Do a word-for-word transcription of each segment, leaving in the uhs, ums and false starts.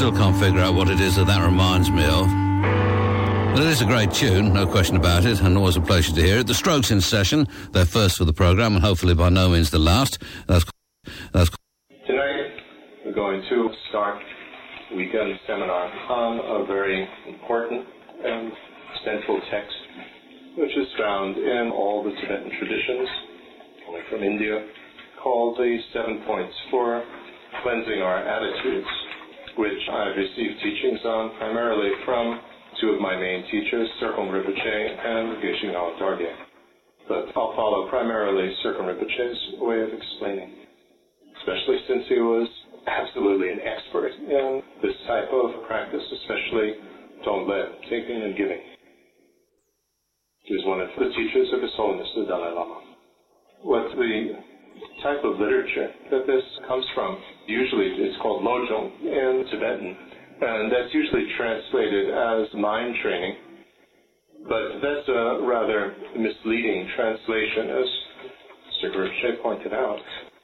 still can't figure out what it is that that reminds me of. But it is a great tune, no question about it, and always a pleasure to hear it. The Strokes in session, they're first for the programme, and hopefully by no means the last. That's, that's Tonight, we're going to start a weekend seminar on a very important and central text, which is found in all the Tibetan traditions, coming from India, called the Seven Points for Cleansing Our Attitudes, which I've received teachings on primarily from two of my main teachers, Serkong Rinpoche and Geshe Ngawang Dargye. But I'll follow primarily Serkong Rinpoche's way of explaining, especially since he was absolutely an expert in this type of practice, especially Tonglen, taking and giving. He was one of the teachers of His Holiness the Dalai Lama. What the type of literature that this comes from, usually it's called Lojong in Tibetan, and that's usually translated as mind training. But that's a rather misleading translation, as Serkong Rinpoche pointed out.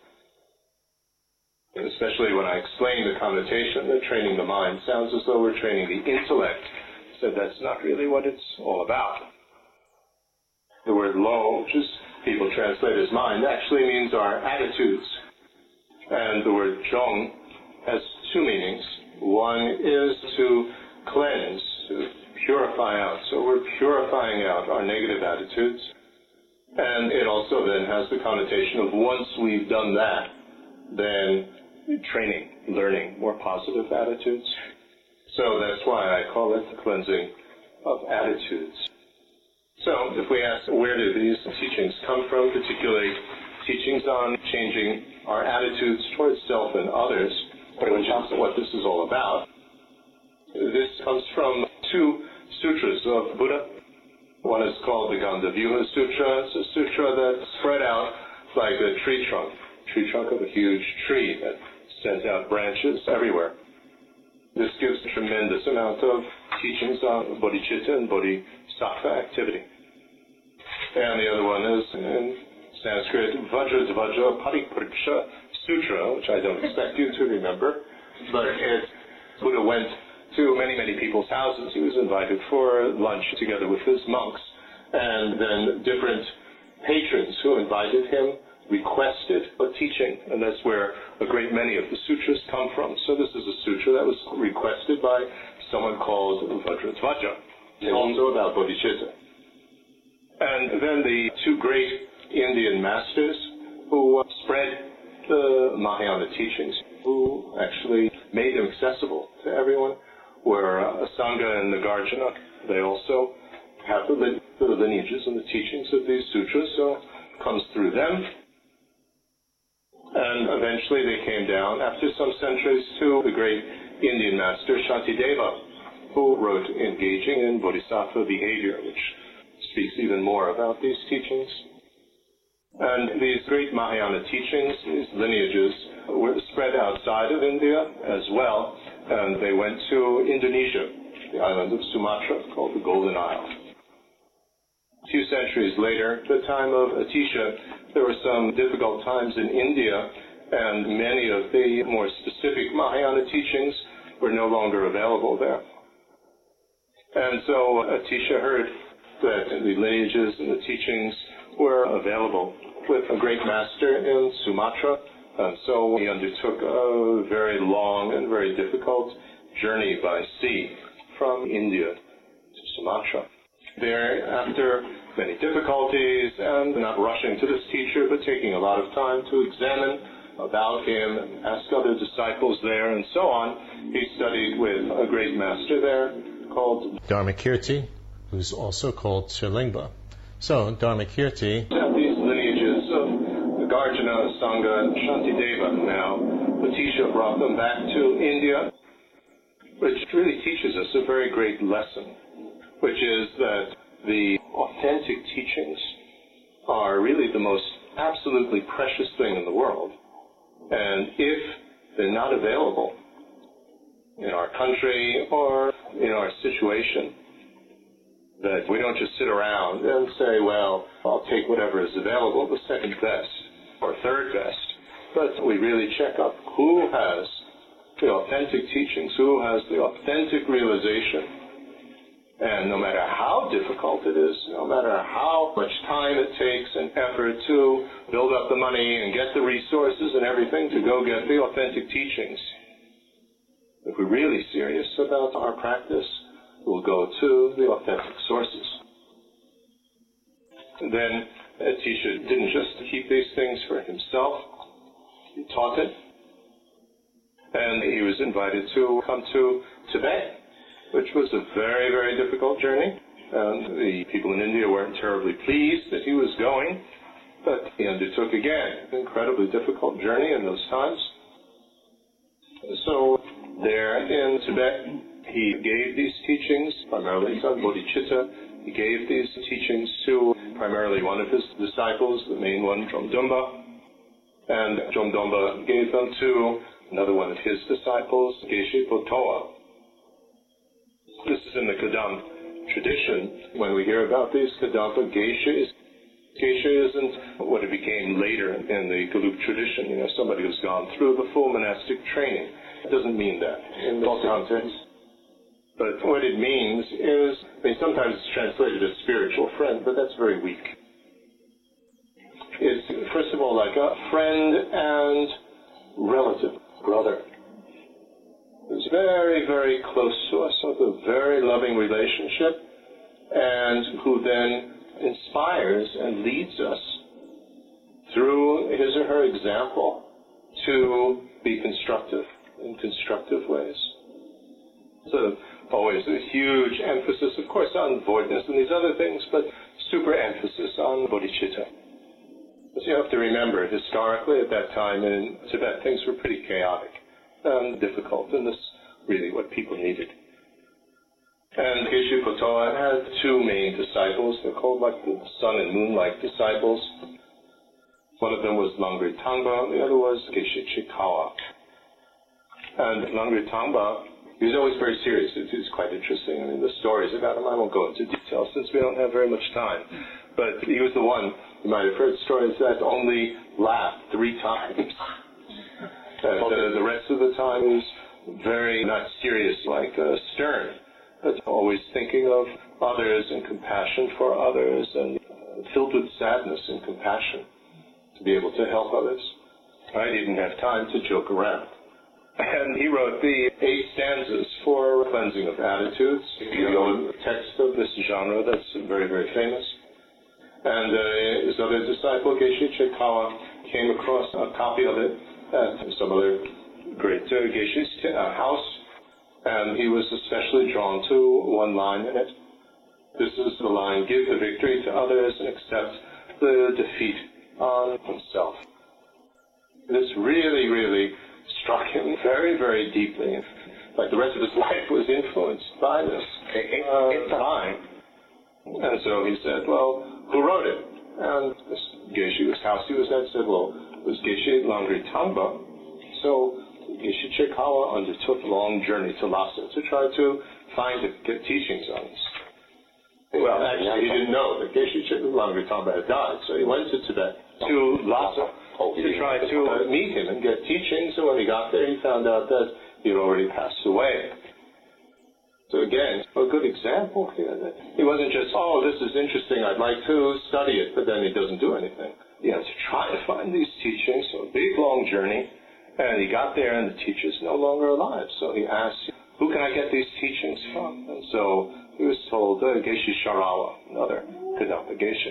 Especially when I explain the connotation that training the mind sounds as though we're training the intellect. So that's not really what it's all about. The word lo, which is people translate as mind, actually means our attitudes. And the word zhong has two meanings. One is to cleanse, to purify out. So we're purifying out our negative attitudes. And it also then has the connotation of once we've done that, then training, learning more positive attitudes. So that's why I call it the cleansing of attitudes. So if we ask where do these teachings come from, particularly teachings on changing our attitudes towards self and others, which is what this is all about, this comes from two sutras of Buddha. One is called the Gandavyuha Sutra. It's a sutra that's spread out like a tree trunk, tree trunk of a huge tree that sends out branches everywhere. This gives a tremendous amount of teachings on bodhicitta and bodhisattva activity. And the other one is in Sanskrit, Vajradvaja Paripariksha Sutra, which I don't expect you to remember, but it, Buddha went to many, many people's houses. He was invited for lunch together with his monks, and then different patrons who invited him requested a teaching, and that's where a great many of the sutras come from. So this is a sutra that was requested by someone called Vajradvaja. It's also about bodhicitta. And then the two great Indian masters who spread the Mahayana teachings, who actually made them accessible to everyone, were uh, Asanga and Nagarjuna. They also have the, li- the lineages and the teachings of these sutras, so it comes through them. And eventually they came down, after some centuries, to the great Indian master Shantideva, who wrote Engaging in Bodhisattva Behavior, which speaks even more about these teachings. And these great Mahayana teachings, these lineages, were spread outside of India as well, and they went to Indonesia, the island of Sumatra, called the Golden Isle. A few centuries later, at the time of Atisha, there were some difficult times in India, and many of the more specific Mahayana teachings were no longer available there. And so Atisha heard that the lineages and the teachings were available with a great master in Sumatra, and so he undertook a very long and very difficult journey by sea from India to Sumatra. There, after many difficulties and not rushing to this teacher, but taking a lot of time to examine about him, ask other disciples there, and so on, he studied with a great master there called Dharmakirti, who's also called Sirlingpa. So, Dharmakirti... These lineages of Nagarjuna, Sangha, and Shantideva now, Atisha brought them back to India, which really teaches us a very great lesson, which is that the authentic teachings are really the most absolutely precious thing in the world. And if they're not available in our country or in our situation, that we don't just sit around and say, well, I'll take whatever is available, the second best or third best, but we really check up who has the authentic teachings, who has the authentic realization. And no matter how difficult it is, no matter how much time it takes and effort to build up the money and get the resources and everything to go get the authentic teachings, if we're really serious about our practice, we'll go to the authentic sources. And then Atisha didn't just keep these things for himself, he taught it. And he was invited to come to Tibet, which was a very, very difficult journey. And the people in India weren't terribly pleased that he was going, but he undertook again an incredibly difficult journey in those times. So there in Tibet, he gave these teachings, primarily to Bodhicitta. He gave these teachings to primarily one of his disciples, the main one, Dromdumba. And Dromdumba gave them to another one of his disciples, Geshe Potoa. This is in the Kadam tradition. When we hear about these Kadampa, Geshe is Geshe isn't what it became later in the Gelug tradition, you know, somebody who's gone through the full monastic training. It doesn't mean that in this context. But what it means is, I mean, sometimes it's translated as spiritual friend, but that's very weak. It's, first of all, like a friend and relative, brother, who's very, very close to us, with a very loving relationship, and who then inspires and leads us through his or her example to be constructive in constructive ways. So always a huge emphasis, of course, on voidness and these other things, but super emphasis on bodhicitta. So you have to remember, historically at that time in Tibet, things were pretty chaotic and difficult, and this really what people needed. And Geshe Potoa had two main disciples. They're called like the sun and moon-like disciples. One of them was Langri Tangpa, the other was Geshe Chikawa. And Langri Tangpa, he was always very serious. It was quite interesting. I mean, the stories about him, I won't go into detail since we don't have very much time. But he was the one, you might have heard stories that only laughed three times. And uh, the rest of the time he was very not serious, like uh, stern, but always thinking of others and compassion for others, and uh, filled with sadness and compassion to be able to help others. I didn't have time to joke around. And he wrote the eight stanzas for cleansing of attitudes, you know, a text of this genre that's very, very famous. And uh, his other disciple, Geshe Chikawa, came across a copy of it at some other great uh, Geshe's t- uh, house, and he was especially drawn to one line in it. This is the line, give the victory to others and accept the defeat on himself. This really, really struck him very, very deeply. Like the rest of his life was influenced by this uh, line. And so he said, well, who wrote it? And this Geshe, whose house he was at, said, well, it was Geshe Langri Tangpa. So Geshe Chikawa undertook a long journey to Lhasa to try to find it, get teachings on this. Well, actually, he didn't know that Geshe Langri Tangpa had died, so he went to Tibet, to Lhasa, to try to uh, meet him and get teachings, and when he got there, he found out that he had already passed away. So again, a good example here. That he wasn't just, oh, this is interesting, I'd like to study it, but then he doesn't do anything. He had to try to find these teachings, so a big, long journey, and he got there, and the teacher's no longer alive. So he asked, who can I get these teachings from? And so he was told, uh, Geshe Sharawa, another Kadampa Geshe.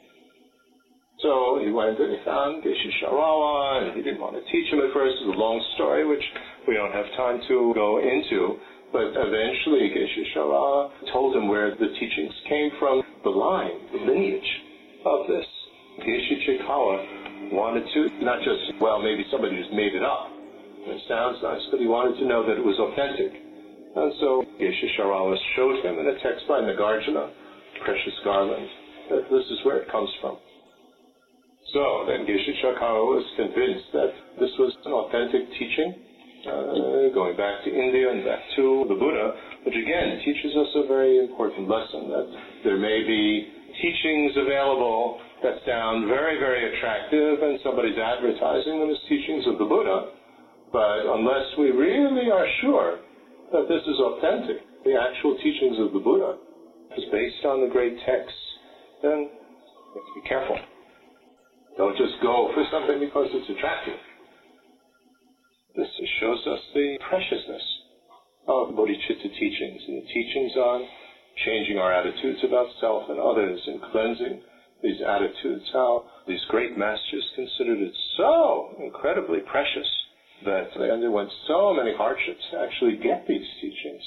So he went and he found Geshe Sharawa, and he didn't want to teach him at first. It's a long story, which we don't have time to go into. But eventually, Geshe Sharawa told him where the teachings came from, the line, the lineage of this. Geshe Chikawa wanted to, not just, well, maybe somebody just made it up. It sounds nice, but he wanted to know that it was authentic. And so Geshe Sharawa showed him in a text by Nagarjuna, Precious Garland, that this is where it comes from. So then Geshe Chikawa was convinced that this was an authentic teaching, uh, going back to India and back to the Buddha, which again teaches us a very important lesson, that there may be teachings available that sound very, very attractive, and somebody's advertising them as teachings of the Buddha, But unless we really are sure that this is authentic, the actual teachings of the Buddha is based on the great texts, then we have to be careful. Don't just go for something because it's attractive. This shows us the preciousness of bodhicitta teachings and the teachings on changing our attitudes about self and others and cleansing these attitudes, how these great masters considered it so incredibly precious that they underwent so many hardships to actually get these teachings.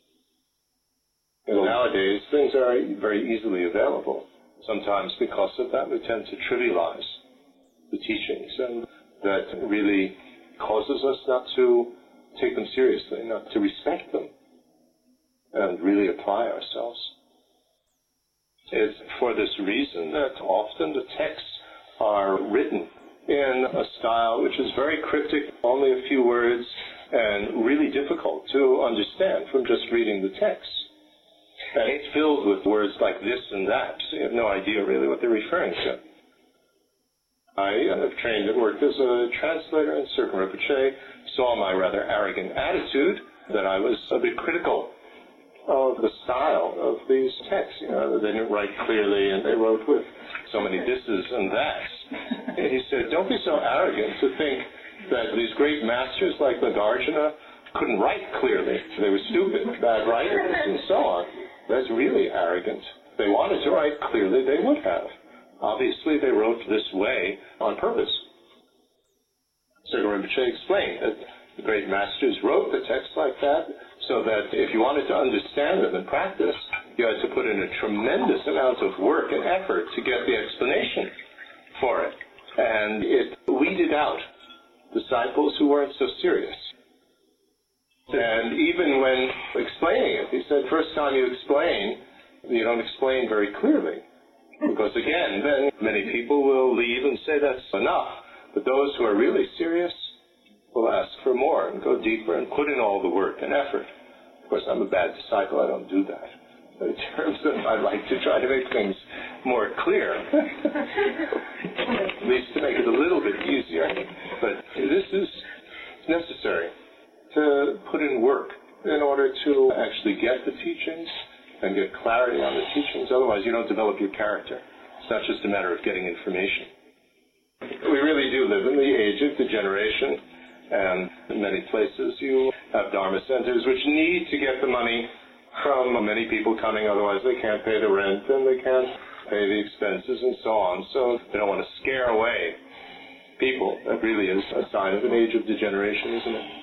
You know, nowadays, things are very easily available. Sometimes because of that, we tend to trivialize the teachings, and that really causes us not to take them seriously, not to respect them, and really apply ourselves. It's for this reason that often the texts are written in a style which is very cryptic, only a few words, and really difficult to understand from just reading the text. And it's filled with words like this and that, so you have no idea really what they're referring to. I have trained and worked as a translator, and Serkan Rinpoche saw my rather arrogant attitude, that I was a bit critical of the style of these texts. You know, they didn't write clearly, and they wrote with so many thises and that's. And he said, don't be so arrogant to think that these great masters like Nagarjuna couldn't write clearly. They were stupid, bad writers, and so on. That's really arrogant. If they wanted to write clearly, they would have. Obviously, they wrote this way on purpose. Serkan Rinpoche explained that the great masters wrote the text like that so that if you wanted to understand them and practice, you had to put in a tremendous amount of work and effort to get the explanation for it. And it weeded out disciples who weren't so serious. And even when explaining it, he said, first time you explain, you don't explain very clearly. Because again, then many people will leave and say that's enough. But those who are really serious will ask for more and go deeper and put in all the work and effort. Of course, I'm a bad disciple. I don't do that. But in terms of, I'd like to try to make things more clear, at least to make it a little bit easier. But this is necessary to put in work in order to actually get the teachings and get clarity on the teachings. Otherwise, you don't develop your character. It's not just a matter of getting information. We really do live in the age of degeneration, and in many places you have Dharma centers which need to get the money from many people coming, otherwise they can't pay the rent and they can't pay the expenses and so on. So they don't want to scare away people. That really is a sign of an age of degeneration, isn't it?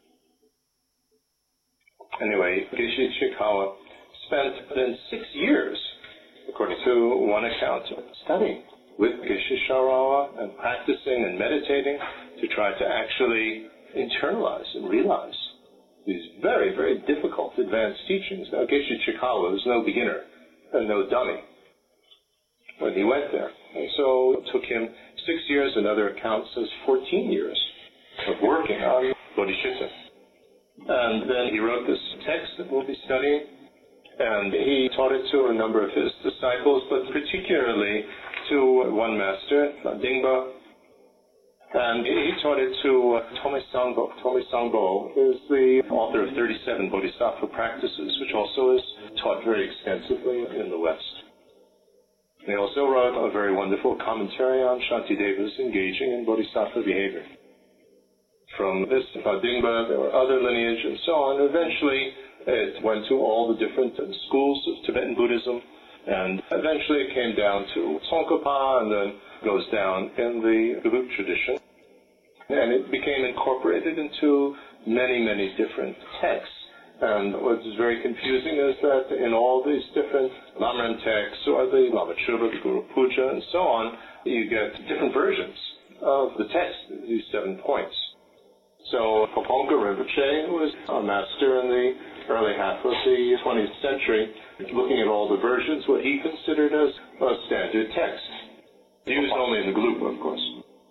Anyway, Geshe Chikawa spent then six years, according to one account, studying with Geshe Sharawa and practicing and meditating to try to actually internalize and realize these very, very difficult advanced teachings. Now, Geshe Chikawa was no beginner and no dummy when he went there. And so it took him six years, another account says fourteen years of working on bodhicitta. And then he wrote this text that we'll be studying, and he taught it to a number of his disciples, but particularly to one master, Dingba, and he taught it to uh, Tome Sangbo. Tome Sangbo is the author of thirty-seven Bodhisattva practices, which also is taught very extensively in the West. He also wrote a very wonderful commentary on Shantideva's engaging in Bodhisattva behavior. From this Dingba, there were other lineage and so on. Eventually, it went to all the different schools of Tibetan Buddhism, and eventually it came down to Tsongkhapa, and then goes down in the Gelug tradition. And it became incorporated into many, many different texts. And what's very confusing is that in all these different Lamrim texts, or the Lama Chöpa, the Guru Puja, and so on, you get different versions of the text, these seven points. So Pabongka Rinpoche was a master in the early half of the twentieth century, looking at all the versions, what he considered as a standard text. Used only in the Gelugpa, of course.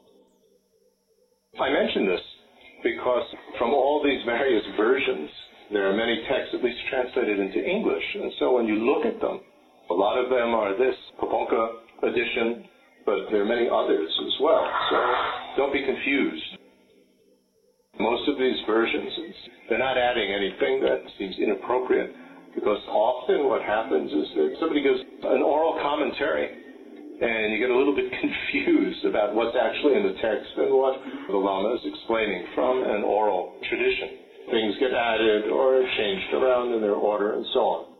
I mention this because from all these various versions, there are many texts at least translated into English, and so when you look at them, a lot of them are this Pabongka edition, but there are many others as well, so don't be confused. most of these versions, they're not adding anything that seems inappropriate, because often what happens is that somebody gives an oral commentary, and you get a little bit confused about what's actually in the text and what the Lama is explaining from an oral tradition. Things get added or changed around in their order and so on.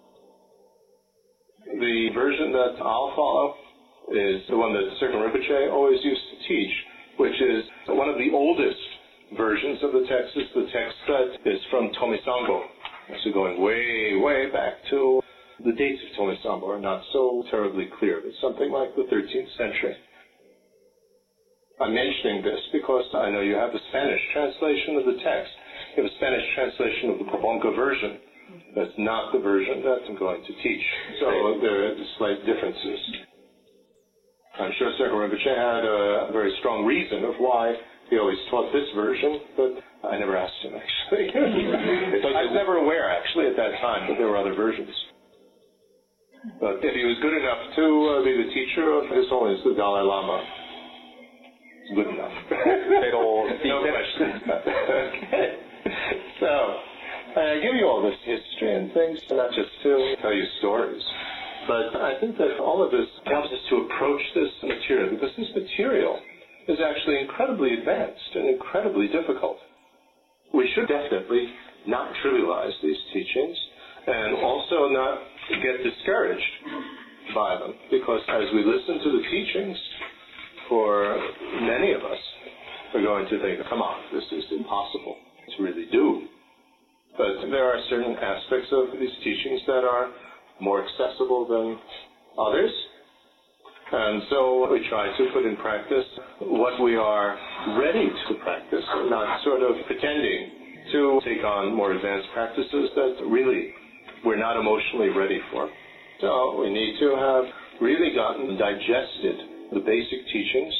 The version that I'll follow is the one that Serkan Rinpoche always used to teach, which is one of the oldest versions of the text. Is the text that is from Tomisangbo. So going way, way back to the dates of Tomisangbo are not so terribly clear, but something like the thirteenth century. I'm mentioning this because I know you have the Spanish translation of the text. You have a Spanish translation of the Pobonka version. That's not the version that I'm going to teach. So there are slight differences. I'm sure Serkan Rinpoche had a very strong reason of why he always taught this version, but I never asked him, actually. I was never aware, actually, at that time that there were other versions. But if he was good enough to uh, be the teacher of His Holiness the Dalai Lama, it's good enough. No questions. Okay. So, I give you all this history and things, not just to tell you stories, but I think that all of this helps us to approach this material, because this material is actually incredibly advanced and incredibly difficult. We should definitely not trivialize these teachings and also not get discouraged by them, because as we listen to the teachings, for many of us are going to think, come on, this is impossible to really do. But there are certain aspects of these teachings that are more accessible than others. And so we try to put in practice what we are ready to practice, not sort of pretending to take on more advanced practices that really we're not emotionally ready for. So we need to have really gotten digested the basic teachings,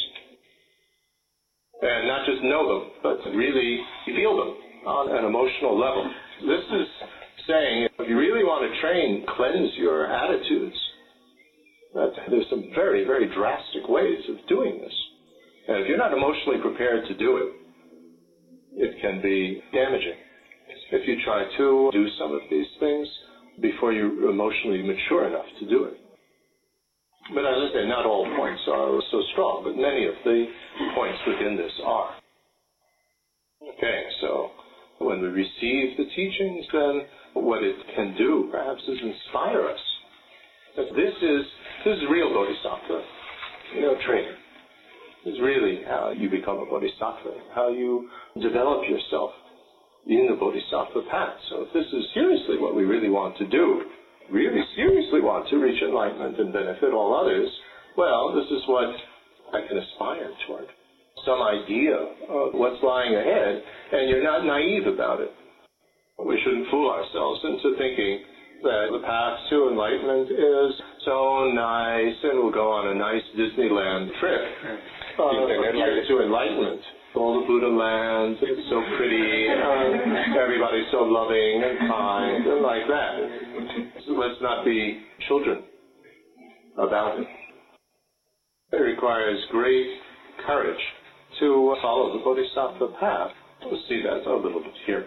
and not just know them, but really feel them on an emotional level. This is saying, if you really want to train, cleanse your attitudes, that there's some very, very drastic ways of doing this. And if you're not emotionally prepared to do it, it can be damaging. If you try to do some of these things before you're emotionally mature enough to do it. But as I say, not all points are so strong, but many of the points within this are. Okay, so when we receive the teachings, then what it can do, perhaps, is inspire us. That this is this is real bodhisattva, you know, training. This is really how you become a bodhisattva, how you develop yourself in the bodhisattva path. So if this is seriously what we really want to do, really seriously want to reach enlightenment and benefit all others, well, this is what I can aspire toward. Some idea of what's lying ahead, and you're not naive about it. We shouldn't fool ourselves into thinking that the path to enlightenment is so nice and we'll go on a nice Disneyland trip uh, to enlightenment. All the Buddha lands, it's so pretty, and everybody's so loving and kind and like that. So let's not be children about it. It requires great courage to follow the bodhisattva path. We'll see that a little bit here.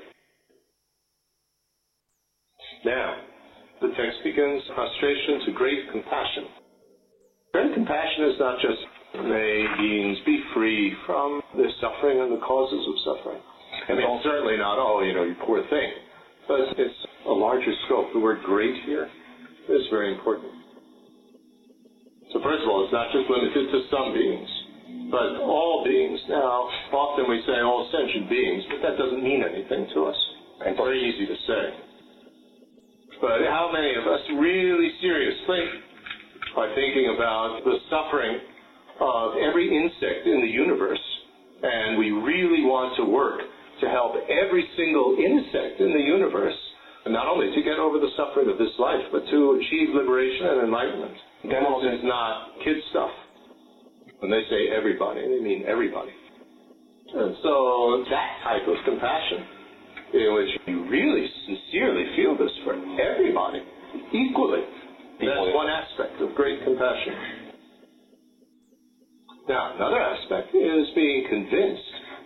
Now, the text begins, prostration to great compassion. Great compassion is not just may beings be free from their suffering and the causes of suffering. I mean, certainly not, oh, you know, you poor thing. But it's a larger scope. The word great here is very important. So first of all, it's not just limited to some beings, but all beings. Now, often we say all sentient beings, but that doesn't mean anything to us. It's very easy to say. But how many of us really seriously are thinking about the suffering of every insect in the universe, and we really want to work to help every single insect in the universe, not only to get over the suffering of this life, but to achieve liberation and enlightenment. Then this is not kid stuff. When they say everybody, they mean everybody. And so that type of compassion, in which you really sincerely feel this for everybody, equally, that's one aspect of great compassion. Now, another aspect is being convinced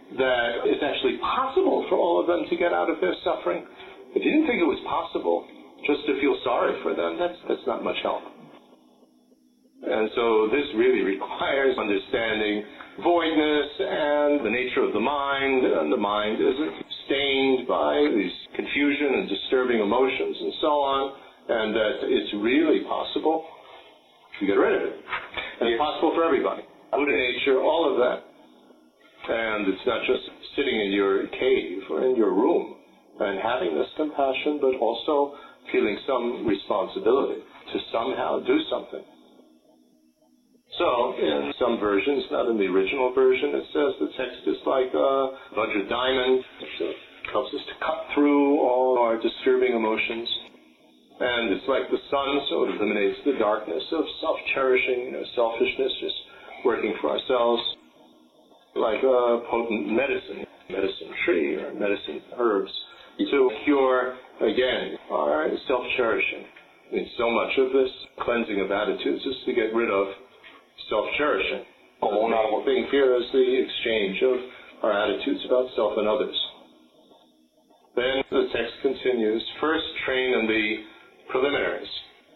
that it's actually possible for all of them to get out of their suffering. If you didn't think it was possible just to feel sorry for them, that's, that's not much help. And so this really requires understanding voidness and the nature of the mind, and the mind is stained by these confusion and disturbing emotions and so on, and that it's really possible to get rid of it. And it's possible for everybody. Buddha nature, all of that. And it's not just sitting in your cave or in your room and having this compassion, but also feeling some responsibility to somehow do something. So, in some versions, not in the original version, it says the text is like a Vajra diamond, which helps us to cut through all our disturbing emotions. And it's like the sun, so it eliminates the darkness of self-cherishing, you know, selfishness, just working for ourselves. Like a potent medicine, medicine tree or medicine herbs, to cure, again, our self-cherishing. I mean, so much of this cleansing of attitudes is to get rid of self-cherishing. The whole thing here is the exchange of our attitudes about self and others. Then the text continues, first train in the preliminaries.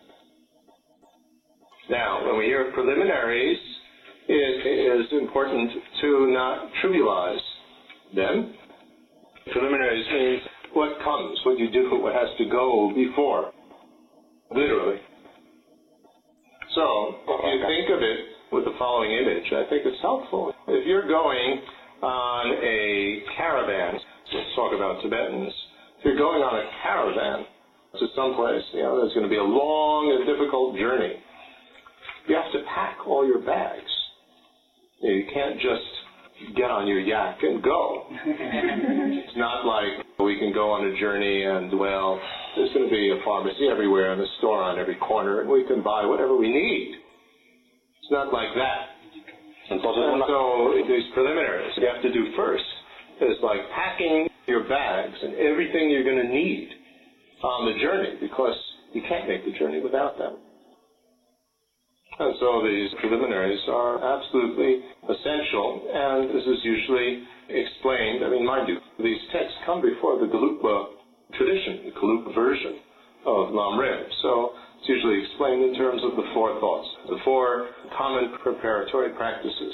Now, when we hear preliminaries, it is important to not trivialize them. Preliminaries means what comes, what you do, what has to go before, literally. So, if you think of it with the following image, I think it's helpful. If you're going on a caravan, let's talk about Tibetans, if you're going on a caravan to someplace, you know, there's going to be a long and difficult journey. You have to pack all your bags. You can't just get on your yak and go. It's not like we can go on a journey and, well, there's going to be a pharmacy everywhere and a store on every corner, and we can buy whatever we need. It's not like that. And so these preliminaries you have to do first is like packing your bags and everything you're going to need on the journey, because you can't make the journey without them. And so these preliminaries are absolutely essential, and this is usually explained. I mean, mind you, these texts come before the Gelugpa tradition, the Gelugpa version of Lamrim. So it's usually explained in terms of the four thoughts, the four common preparatory practices.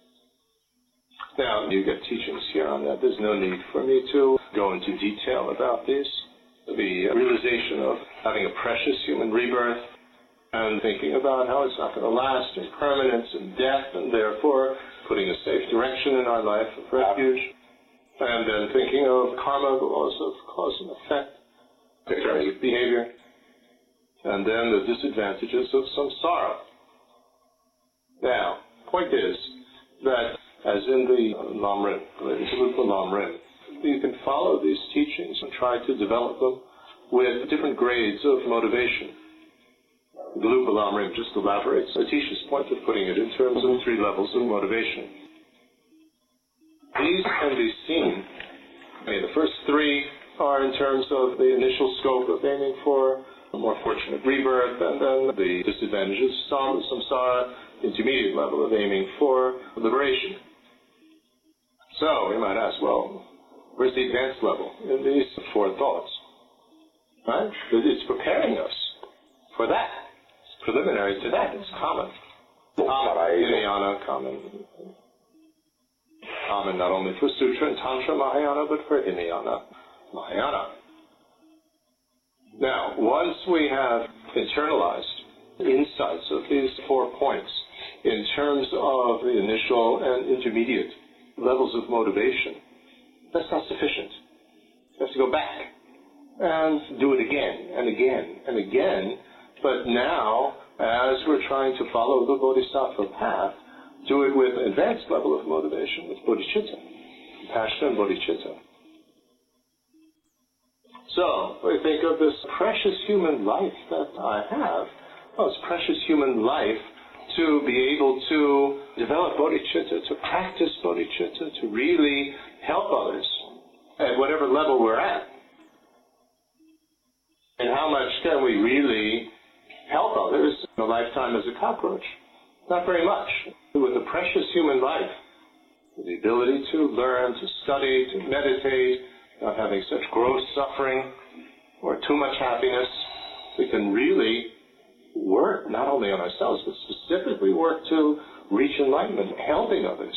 Now, you get teachings here on that. There's no need for me to go into detail about these. The realization of having a precious human rebirth, and thinking about how it's not going to last, impermanence and death, and therefore putting a safe direction in our life of refuge, and then thinking of karma, the laws of cause and effect, various behavior, and then the disadvantages of samsara. Now, point is that, as in the Lamrim, the Gelugpa Lamrim, you can follow these teachings and try to develop them with different grades of motivation. The Gelugpa Lamrim just elaborates Atisha's point of putting it in terms of three levels of motivation. These can be seen. I mean, the first three are in terms of the initial scope of aiming for a more fortunate rebirth, and then the disadvantages of samsara, intermediate level of aiming for liberation. So, we might ask, well, where's the advanced level in these four thoughts? Right? It's preparing us for that. Preliminary to that, it's common. Common, Hinayana, common. Common not only for Sutra and Tantra Mahayana, but for Hinayana Mahayana. Now, once we have internalized insights of these four points in terms of the initial and intermediate levels of motivation, that's not sufficient. You have to go back and do it again and again and again. But now, as we're trying to follow the Bodhisattva path, do it with an advanced level of motivation, with bodhicitta, compassion and bodhicitta. So, we think of this precious human life that I have. Well, it's precious human life to be able to develop bodhicitta, to practice bodhicitta, to really help others at whatever level we're at. And how much can we really help others in a lifetime as a cockroach? Not very much. With a precious human life, the ability to learn, to study, to meditate, not having such gross suffering or too much happiness, we can really work not only on ourselves, but specifically work to reach enlightenment, helping others.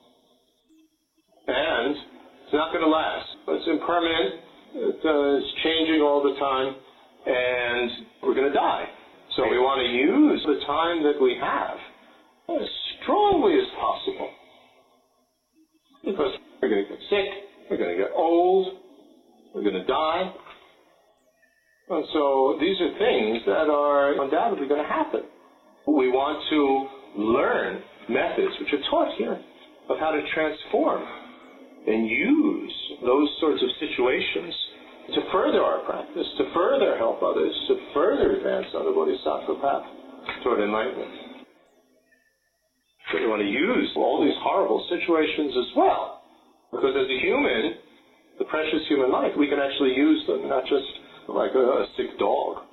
And it's not going to last. It's impermanent. It, uh, it's changing all the time, and we're going to die. So we want to use the time that we have as strongly as possible. Because we're going to get sick, we're going to get old, we're going to die. And so these are things that are undoubtedly going to happen. We want to learn methods, which are taught here, of how to transform and use those sorts of situations to further our practice, to further help others, to further advance on the bodhisattva path toward enlightenment. So we want to use all these horrible situations as well. Because as a human, the precious human life, we can actually use them, not just like a, a sick dog.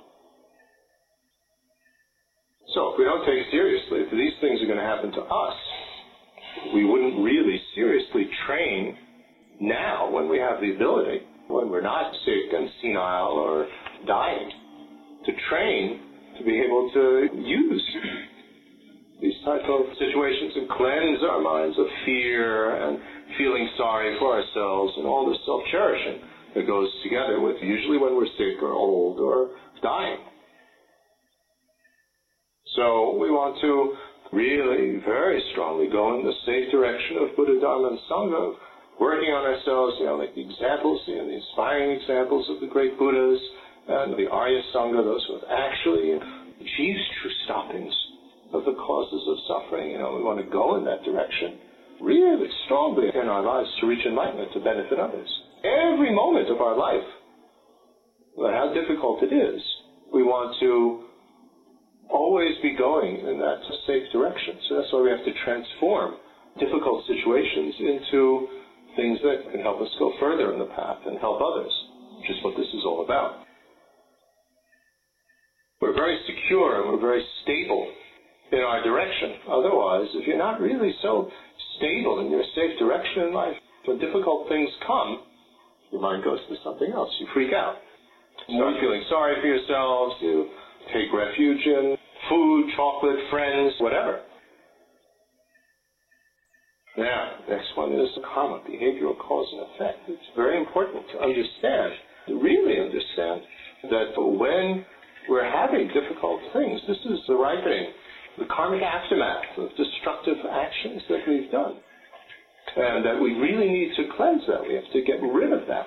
So if we don't take seriously, if these things are going to happen to us, we wouldn't really seriously train now when we have the ability, when we're not sick and senile or dying, to train to be able to use these type of situations and cleanse our minds of fear and feeling sorry for ourselves and all this self-cherishing that goes together with usually when we're sick or old or dying. So we want to really very strongly go in the safe direction of Buddha, Dharma, and Sangha, working on ourselves, you know, like the examples, you know, the inspiring examples of the great Buddhas and the Arya Sangha, those who have actually achieved true stoppings of the causes of suffering. You know, we want to go in that direction really strongly in our lives to reach enlightenment, to benefit others. Every moment of our life, no matter how difficult it is, we want to always be going in that safe direction. So that's why we have to transform difficult situations into things that can help us go further in the path and help others, which is what this is all about. We're very secure and we're very stable in our direction. Otherwise, if you're not really so stable in your safe direction in life, when difficult things come, your mind goes to something else. You freak out. You start feeling sorry for yourselves. You take refuge in food, chocolate, friends, whatever. Now, next one is karma, behavioral cause and effect. It's very important to understand, to really understand, that when we're having difficult things, this is the ripening, the karmic aftermath of destructive actions that we've done. And that we really need to cleanse that. We have to get rid of that.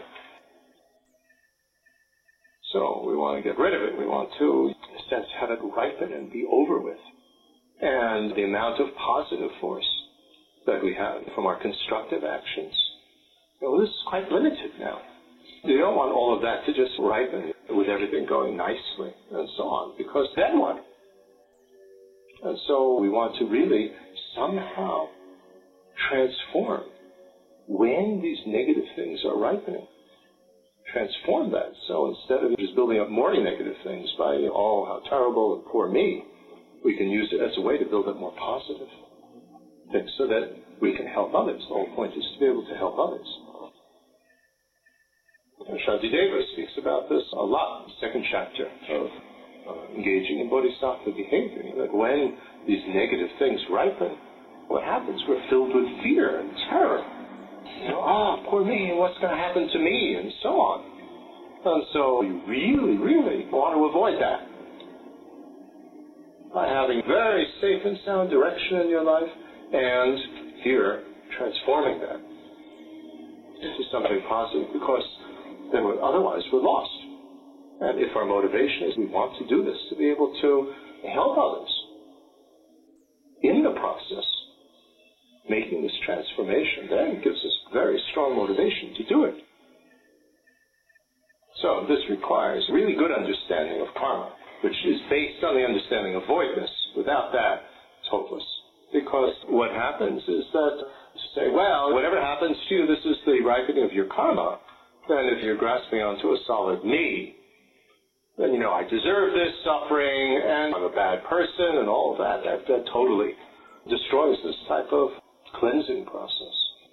So we want to get rid of it. We want to, in a sense, have it ripen and be over with. And the amount of positive force that we have from our constructive actions, you know, this is quite limited now. You don't want all of that to just ripen with everything going nicely and so on, because then what? And so we want to really somehow transform when these negative things are ripening. Transform that. So instead of just building up more negative things by, oh, how terrible and poor me, we can use it as a way to build up more positive things so that we can help others. The whole point is to be able to help others. And Shantideva speaks about this a lot in the second chapter of uh, engaging in bodhisattva behavior. You know, that when these negative things ripen, what happens? We're filled with fear and terror. You know, ah, poor me, what's going to happen to me, and so on. And so you really, really want to avoid that by having very safe and sound direction in your life, and here, transforming that into something positive, because then we're, otherwise we're lost. And if our motivation is we want to do this, to be able to help others in the process, making this transformation, then it gives us very strong motivation to do it. So this requires really good understanding of karma, which is based on the understanding of voidness. Without that, it's hopeless. Because what happens is that, say, well, whatever happens to you, this is the ripening of your karma. Then if you're grasping onto a solid me, then, you know, I deserve this suffering, and I'm a bad person, and all of that. That, that totally destroys this type of cleansing process.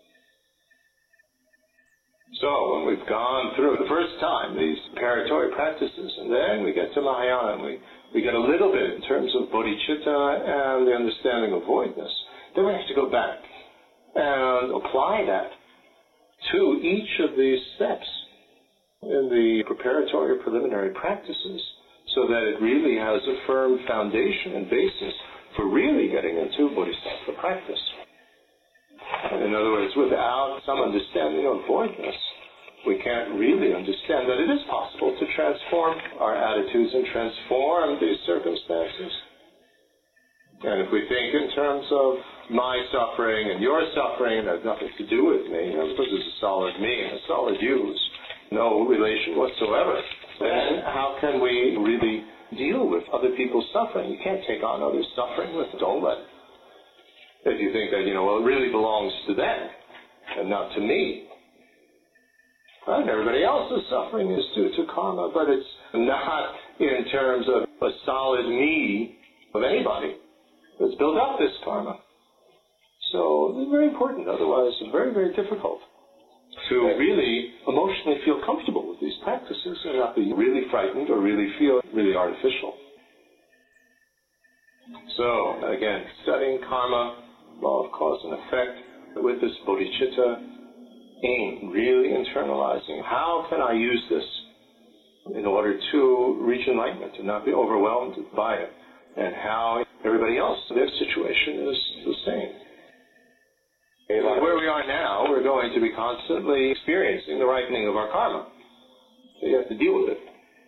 So when we've gone through the first time these preparatory practices, and then we get to Mahayana, and we, we get a little bit in terms of bodhicitta and the understanding of voidness, then we have to go back and apply that to each of these steps in the preparatory preliminary practices so that it really has a firm foundation and basis for really getting into bodhisattva practice. In other words, without some understanding of voidness, we can't really understand that it is possible to transform our attitudes and transform these circumstances. And if we think in terms of my suffering and your suffering, and has nothing to do with me, you know, because there's a solid me and a solid you, no relation whatsoever, then how can we really deal with other people's suffering? You can't take on others' suffering with don't let. If you think that, you know, well, it really belongs to them and not to me. Right? Everybody else's suffering is due to karma, but it's not in terms of a solid me of anybody that's built up this karma. So it's very important, otherwise it's very, very difficult to really emotionally feel comfortable with these practices and not be really frightened or really feel really artificial. So, again, studying karma, law of cause and effect, with this bodhicitta aim, really internalizing, how can I use this in order to reach enlightenment and not be overwhelmed by it, and how everybody else, their situation is the same. Where we are now, we're going to be constantly experiencing the ripening of our karma. So you have to deal with it.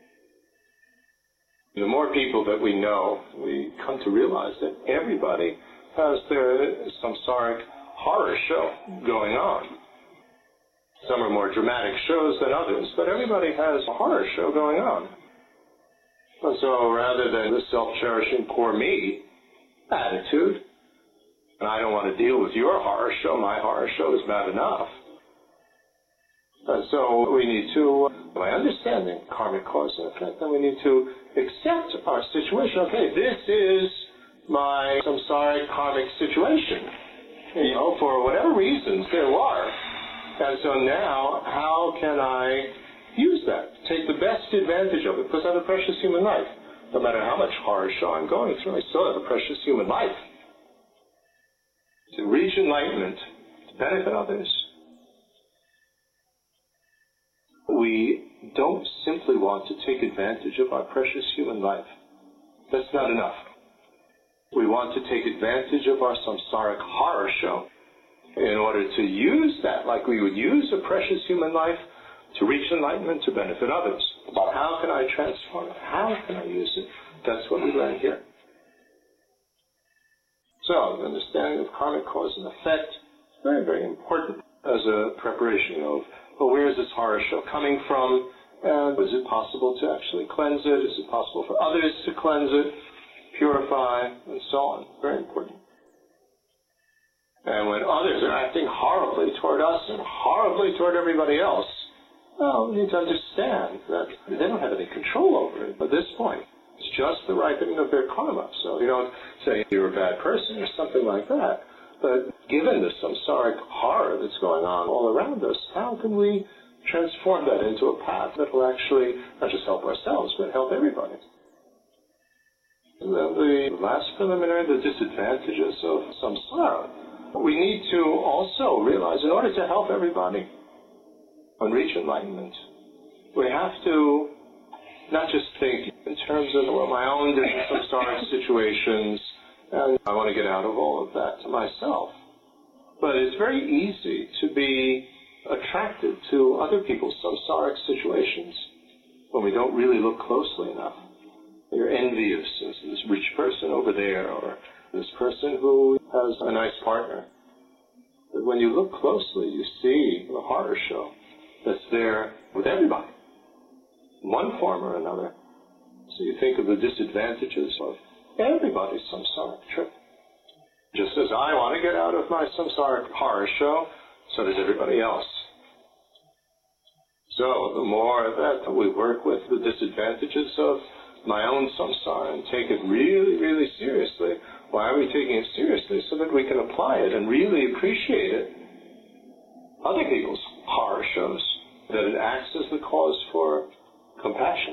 The more people that we know, we come to realize that everybody has their samsaric horror show going on. Some are more dramatic shows than others, but everybody has a horror show going on. And so rather than the self-cherishing poor me attitude, and I don't want to deal with your horror show, my horror show is bad enough. And so we need to, by understanding karmic cause and effect, then we need to accept our situation. Okay, this is my samsaric karmic situation. You know, for whatever reasons there are. And so now, how can I use that? Take the best advantage of it, because I have a precious human life. No matter how much horror show I'm going through, I still have a precious human life. To reach enlightenment, to benefit others, we don't simply want to take advantage of our precious human life. That's not enough. We want to take advantage of our samsaric horror show in order to use that like we would use a precious human life to reach enlightenment, to benefit others. But how can I transform it? How can I use it? That's what we learn here. So, the understanding of karmic cause and effect is very, very important as a preparation of, well, where is this horror show coming from? And is it possible to actually cleanse it? Is it possible for others to cleanse it, purify, and so on? Very important. And when others are acting horribly toward us and horribly toward everybody else, well, we need to understand that they don't have any control over it at this point. It's just the ripening of their karma. So you don't say you're a bad person or something like that. But given the samsaric horror that's going on all around us, how can we transform that into a path that will actually not just help ourselves, but help everybody? And then the last preliminary, the disadvantages of samsara. We need to also realize, in order to help everybody and reach enlightenment, we have to not just think in terms of well, my own different samsaric situations, and I want to get out of all of that to myself. But it's very easy to be attracted to other people's samsaric situations when we don't really look closely enough. You're envious of this rich person over there, or this person who has a nice partner. But when you look closely, you see the horror show that's there with everybody, in one form or another. So you think of the disadvantages of everybody's samsaric trip. Just as I want to get out of my samsaric horror show, so does everybody else. So the more that we work with the disadvantages of my own samsara and take it really, really seriously, why are we taking it seriously? So that we can apply it and really appreciate it. Other people's horror shows. that it acts as the cause for compassion.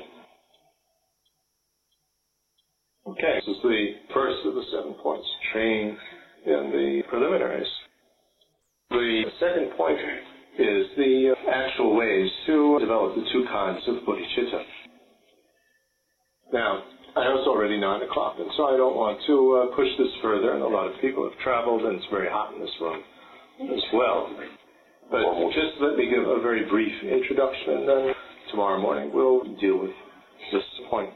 Okay, this is the first of the seven points, training in the preliminaries. The second point is the actual ways to develop the two kinds of bodhicitta. Now, I know it's already nine o'clock, and so I don't want to uh, push this further, and a lot of people have traveled, and it's very hot in this room as well. But just let me give a very brief introduction, and then tomorrow morning we'll deal with this point.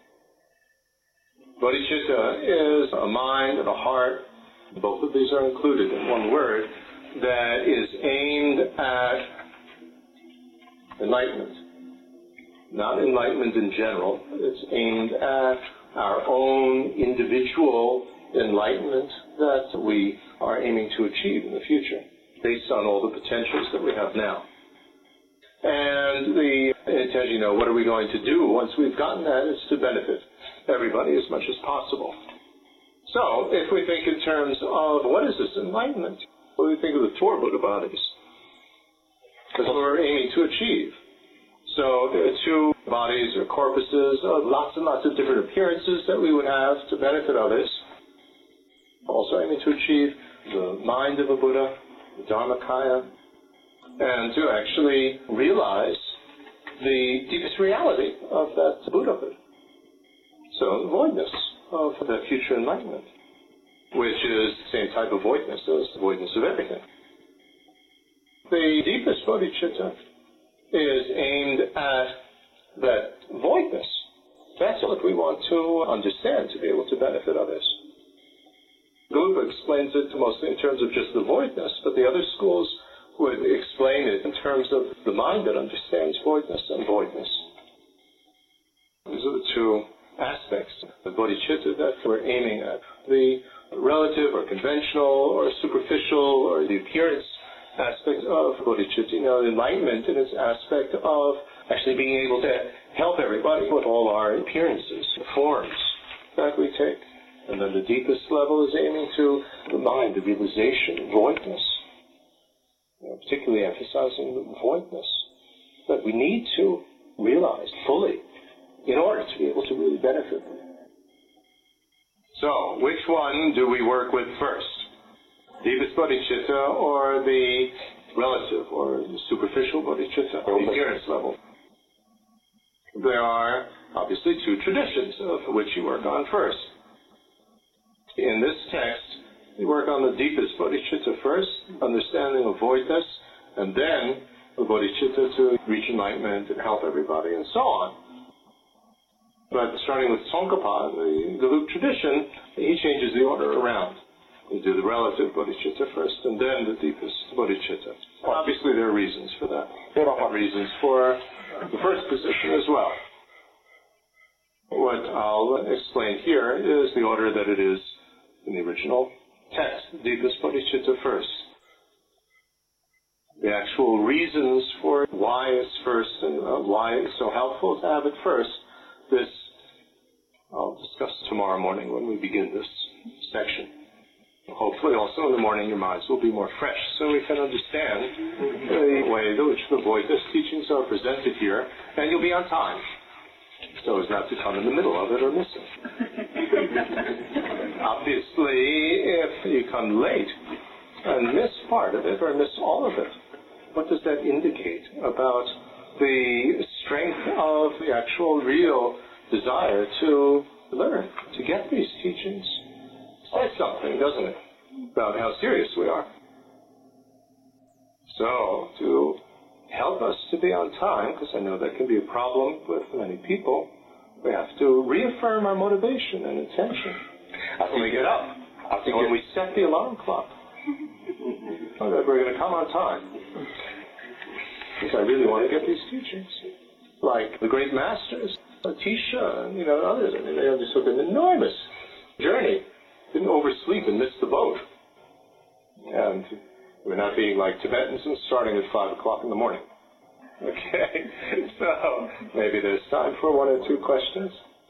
Bodhicitta is a mind and a heart, both of these are included in one word, that is aimed at enlightenment. Not enlightenment in general, it's aimed at our own individual enlightenment that we are aiming to achieve in the future, based on all the potentials that we have now. And the intention, you know, what are we going to do once we've gotten that, is to benefit everybody as much as possible. So, if we think in terms of what is this enlightenment, well, we think of the four Buddha bodies. That's what we're aiming to achieve. So, there are two bodies or corpuses of lots and lots of different appearances that we would have to benefit others. Also aiming to achieve the mind of a Buddha, the Dharmakaya, and to actually realize the deepest reality of that Buddhahood. So, the voidness of that future enlightenment, which is the same type of voidness as the voidness of everything. The deepest bodhicitta is aimed at that voidness. That's what we want to understand to be able to benefit others. Gelugpa explains it mostly in terms of just the voidness, but the other schools would explain it in terms of the mind that understands voidness and voidness. These are the two aspects of bodhicitta that we're aiming at. The relative or conventional or superficial or the appearance aspect of bodhicitta, you know, enlightenment in its aspect of actually being able to help everybody with all our appearances, forms that we take. And then the deepest level is aiming to the mind, the realization, voidness. You know, particularly emphasizing the voidness that we need to realize fully in order to be able to really benefit them. So, which one do we work with first? Deepest bodhicitta or the relative or the superficial bodhicitta, or the appearance level? There are obviously two traditions of which you work on first. In this text, you work on the deepest bodhicitta first, understanding of voidness, and then the bodhicitta to reach enlightenment and help everybody, and so on. But starting with Tsongkhapa, the Gelug tradition, he changes the order around. We do the relative bodhicitta first, and then the deepest bodhicitta. Obviously, there are reasons for that. There are reasons for the first position as well. What I'll explain here is the order that it is in the original text, deepest bodhicitta first. The actual reasons for why it's first and uh, why it's so helpful to have it first, this I'll discuss tomorrow morning when we begin this section. Hopefully also in the morning your minds will be more fresh so we can understand the way in which the voidness teachings are presented here, and you'll be on time so as not to come in the middle of it or miss it. Obviously, if you come late and miss part of it or miss all of it, what does that indicate about the strength of the actual real desire to learn, to get these teachings? Says something, doesn't it, about how serious we are. So, to help us to be on time, because I know that can be a problem with many people, we have to reaffirm our motivation and intention when we get up, and when we set the alarm clock, that we're going to come on time. Because I really want to get these teachings. Like the great masters, Atisha, and you know, others, I mean, they undertook an enormous journey. Didn't oversleep and miss the boat. And we're not being like Tibetans and starting at five o'clock in the morning. Okay, so maybe there's time for one or two questions.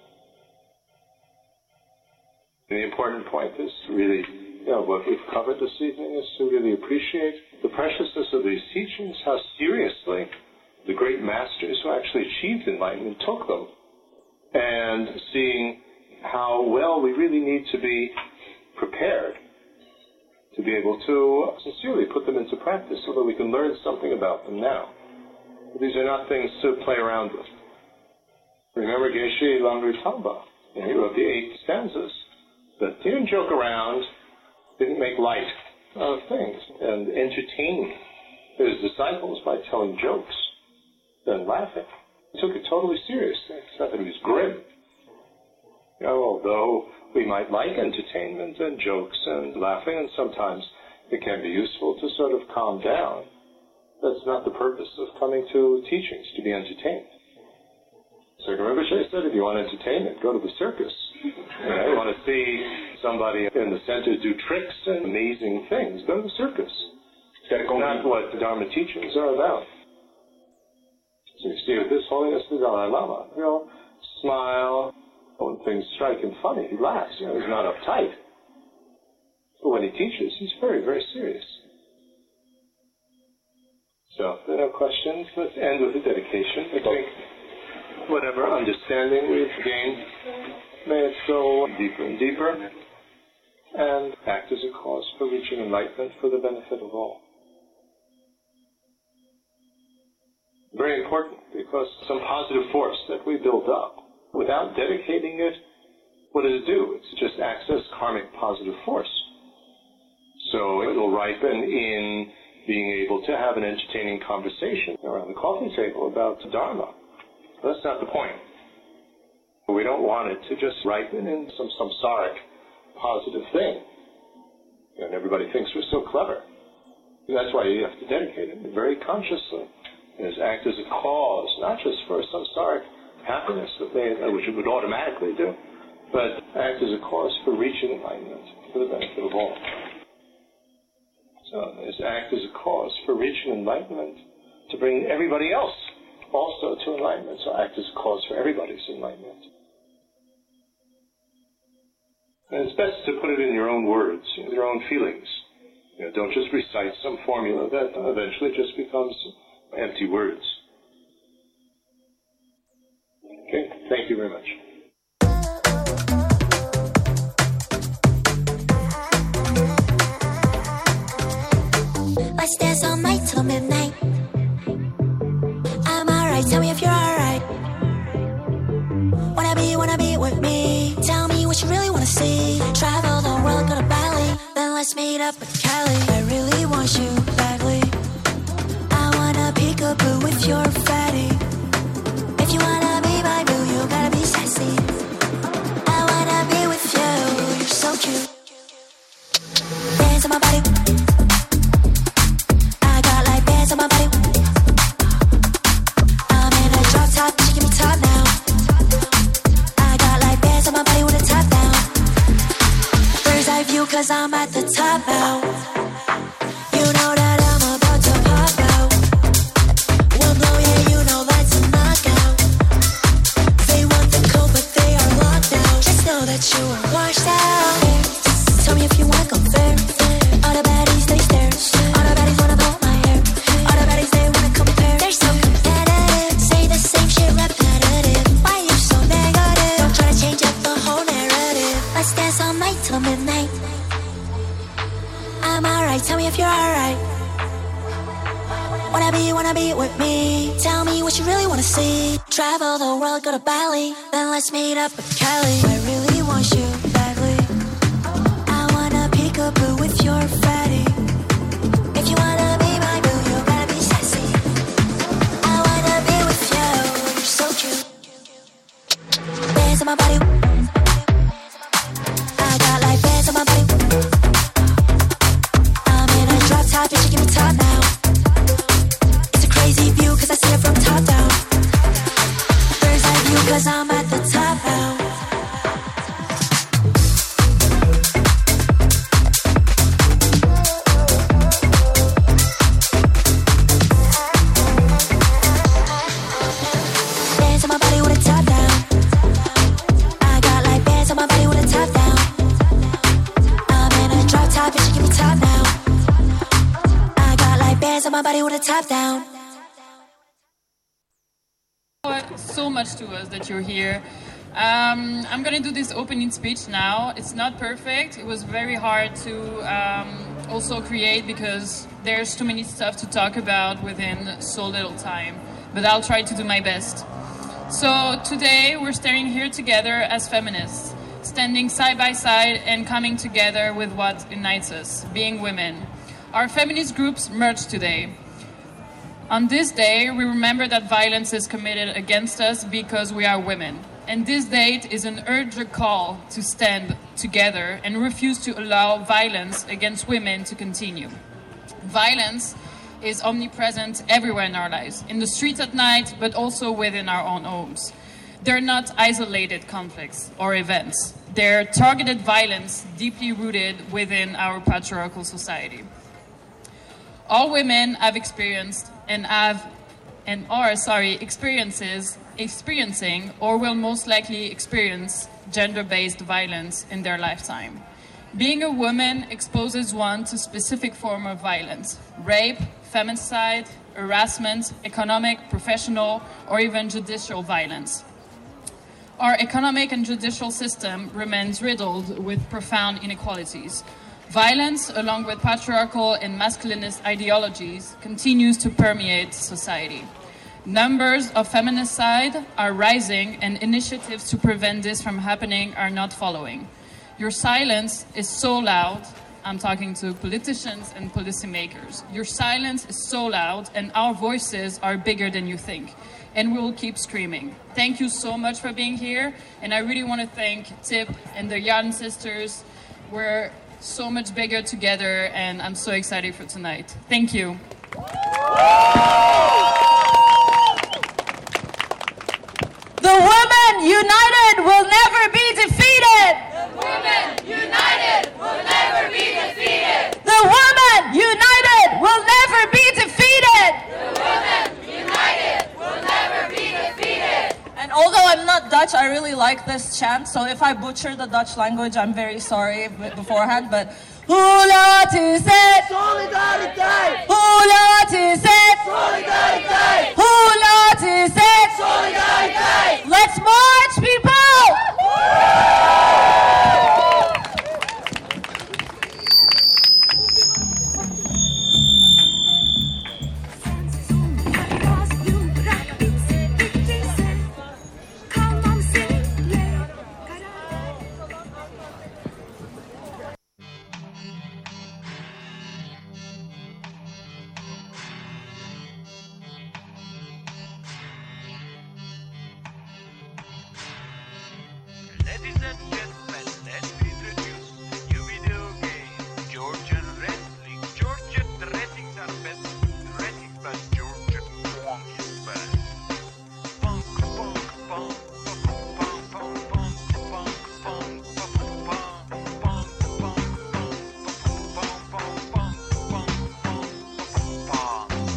The important point is really, you know, what we've covered this evening is to really appreciate the preciousness of these teachings, how seriously the great masters who actually achieved enlightenment took them, and seeing how well we really need to be prepared to be able to sincerely put them into practice so that we can learn something about them now. These are not things to play around with. Remember Geshe Langri Tamba? He wrote the eight stanzas. But he didn't joke around, didn't make light of things, and entertain his disciples by telling jokes and laughing. He took it totally seriously. It's not that he was grim. You know, although we might like entertainment and jokes and laughing, and sometimes it can be useful to sort of calm down, that's not the purpose of coming to teachings, to be entertained. So remember, Rinpoche said, if you want entertainment, go to the circus. You know, you want to see somebody in the center do tricks and amazing things, go to the circus. That's not what the Dharma teachings are about. So you see with this Holiness the Dalai Lama, you know, smile. When things strike him funny, he laughs. You know, he's not uptight. But when he teaches, he's very, very serious. So, if there are no questions, let's end with a dedication. I think whatever understanding we've gained, may it go deeper and deeper and act as a cause for reaching enlightenment for the benefit of all. Very important, because some positive force that we build up, without dedicating it, what does it do? It just acts as karmic positive force. So it will ripen in being able to have an entertaining conversation around the coffee table about Dharma. That's not the point. We don't want it to just ripen in some samsaric positive thing. And everybody thinks we're so clever. That's why you have to dedicate it very consciously. It act as a cause, not just for samsaric happiness, that they, which it would automatically do, but act as a cause for reaching enlightenment for the benefit of all. So this act as a cause for reaching enlightenment to bring everybody else also to enlightenment. So act as a cause for everybody's enlightenment. And it's best to put it in your own words, in your own feelings. You know, don't just recite some formula that eventually just becomes empty words. Okay, thank you very much. Let's dance all night till midnight. I'm alright, tell me if you're alright. Wanna be, wanna be with me. Tell me what you really wanna see. Travel the world, go to Bali. Then let's meet up at Cali. I really want you badly. I wanna peek-a-boo with your fatty. If you wanna be my boo, you gotta be sassy. I wanna be with you, you're so cute. Dance on my body. I got like bands on my body. I'm in a drop top, she give me top now. I got like bands on my body with a top down. Bird's eye view cause I'm at the top now. You know that I'm about to pop out. One blow, yeah, you know that's a knockout. They want the code, but they are locked out. Just know that you are washed out. Tell me if you wanna go fair. All the baddies, they stare. All the baddies wanna pull my hair. All the baddies, they wanna compare. They're so competitive. Say the same shit repetitive. Why you so negative? Don't try to change up the whole narrative. Let's dance all night till midnight. I'm alright, tell me if you're alright. Wanna be, wanna be with me. Tell me what you really wanna see. Travel the world, go to Bali. Then let's meet up at Cali. I really want you badly. I wanna peek-a-boo with your fatty. If you wanna be my boo, you gotta be sassy. I wanna be with you, you're so cute. Bands on my body. I got like bands on my body. I'm in a drop top, bitch, you give me top now. It's a crazy view, cause I see it from top down. Bird's eye view, cause I'm at the top now. Bands on my body with a top down. I got like bands on my body with a top down. I'm in a drop top, bitch, you give me top now. I got like bands on my body with a top down. so, so much to us that you're here. Um, I'm going to do this opening speech now. It's not perfect. It was very hard to um, also create because there's too many stuff to talk about within so little time. But I'll try to do my best. So today we're standing here together as feminists, standing side by side and coming together with what unites us, being women. Our feminist groups merged today. On this day, we remember that violence is committed against us because we are women. And this date is an urgent call to stand together and refuse to allow violence against women to continue. Violence is omnipresent everywhere in our lives, in the streets at night, but also within our own homes. They're not isolated conflicts or events. They're targeted violence deeply rooted within our patriarchal society. All women have experienced and have and are, sorry, experiences experiencing or will most likely experience gender-based violence in their lifetime. Being a woman exposes one to specific form of violence: rape, femicide, harassment, economic, professional, or even judicial violence. Our economic and judicial system remains riddled with profound inequalities. Violence, along with patriarchal and masculinist ideologies, continues to permeate society. Numbers of feminicide are rising, and initiatives to prevent this from happening are not following. Your silence is so loud. I'm talking to politicians and policymakers. Your silence is so loud, and our voices are bigger than you think. And we will keep screaming. Thank you so much for being here. And I really want to thank Tip and the Yarn Sisters. We're so much bigger together, and I'm so excited for tonight. Thank you. The women united will never be defeated. The women united will never be defeated. The women united will never be defeated. The women united will never be defeated. And although I'm not Dutch, I really like this chant. So if I butcher the Dutch language, I'm very sorry beforehand. But hoe laat is het? Solidariteit. Hoe laat is het? Solidariteit. Hoe laat is het? Solidariteit. Let's march, people! Ladies and gentlemen, let me introduce you video game, Georgian wrestling. Georgian dressings are best dressings, but Georgian funk is best. Funk, funk, funk, funk, funk, funk, funk, funk, funk, funk, funk, funk, funk, funk, funk, funk, funk, funk, funk.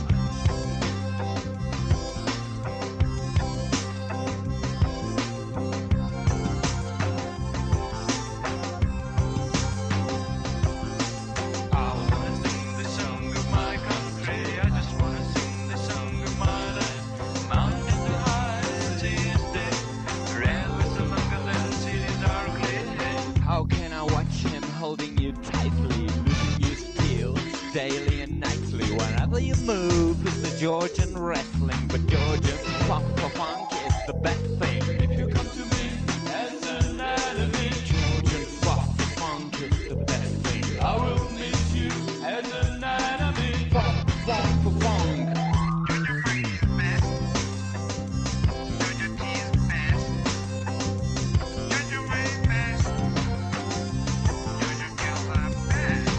Daily and nightly, wherever you move, is the Georgian wrestling. But Georgian funk, funk is the best thing. If you come to me as an enemy, Georgian funk, funk is the best thing. I will meet you as an enemy. Funk, funk, funk. Georgia funk is best. Georgia tea is best. Georgia way best. Georgia girls are best.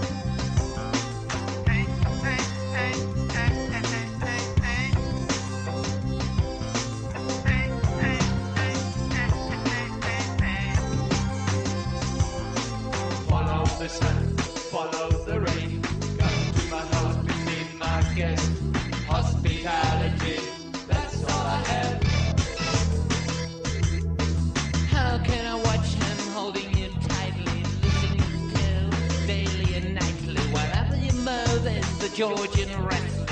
Follow the sun, follow the rain. Come to my house, be my guest. Hospitality, that's all I have. How can I watch him holding you tightly, losing you still, daily and nightly? Wherever you move is the Georgian wrestling.